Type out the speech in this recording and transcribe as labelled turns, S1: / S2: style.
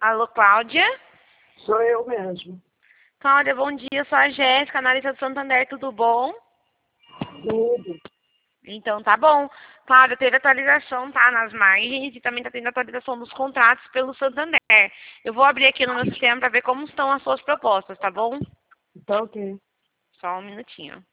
S1: Alô, Cláudia?
S2: Sou eu mesmo.
S1: Cláudia, bom dia. Eu sou a Jéssica, analista do Santander. Tudo bom?
S2: Tudo.
S1: Então, tá bom. Cláudia, teve atualização, tá? Nas margens e também tá tendo atualização dos contratos pelo Santander. Eu vou abrir aqui no meu sistema para ver como estão as suas propostas, tá bom?
S2: Tá ok.
S1: Só um minutinho.